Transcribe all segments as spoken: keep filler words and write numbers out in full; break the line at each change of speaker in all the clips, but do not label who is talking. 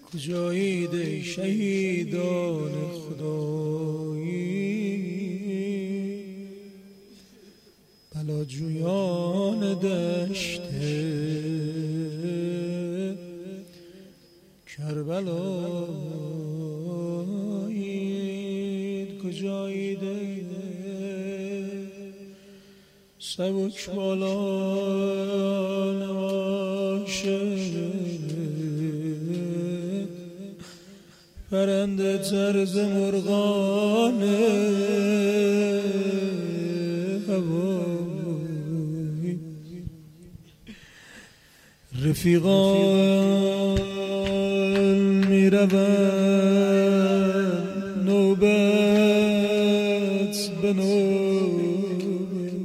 کجایید ای شهیدان خدایی، بلاجویان دشت کربلایید، کجایید ای سبک بالان عاشق، پرنده طرز مرغان هوایی، رفیقان می روند نوبت به نوبت،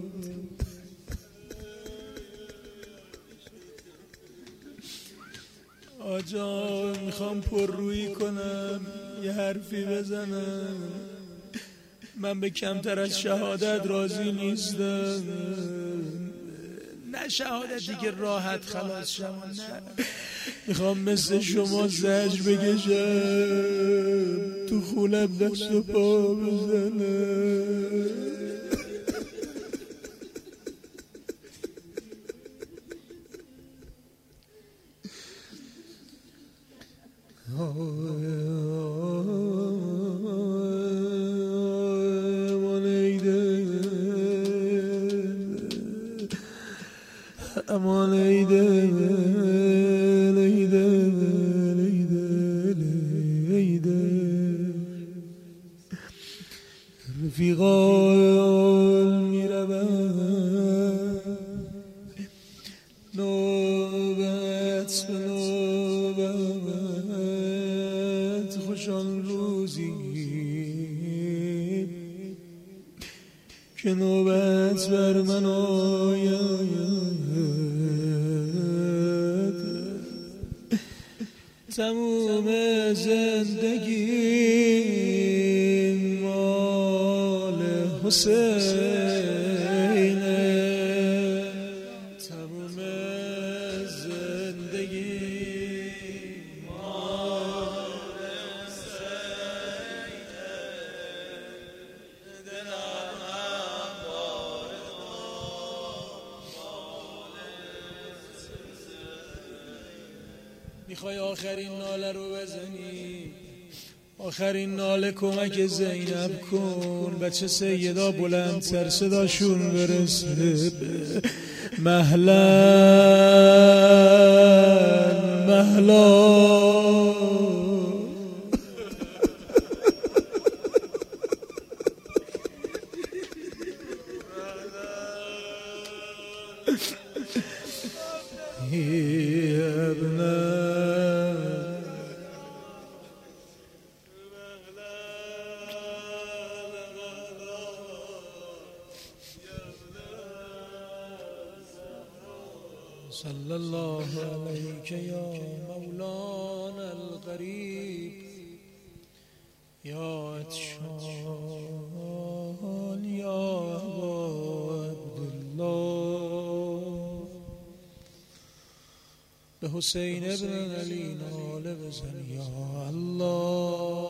آجا میخوام پر روی کنم یه حرفی بزنم، من به کمتر از شهادت راضی نیستم، نه شهادتی که راحت خلاص شم، نه میخوام مثل شما زجر بکشم، تو خونم دست و پا بزنم. امان ایده ایده ایده ایده، رفیقان می روند نوبت به نوبت، خوشان روزی که نوبت بر من آید، تموم زندگی مال حسینه، تموم زندگی مال حسینه، دلم هم وارد میخوای آخرین ناله رو بزنی، آخرین ناله کمک زینب کن، بچه سیدا بلندتر صداشون برسه، مهلا مهلا صلی الله علیک یا مولانا الغریب، یا عطشان یا ابا عبدالله، به حسین ابن علی ناله بزن یا الله.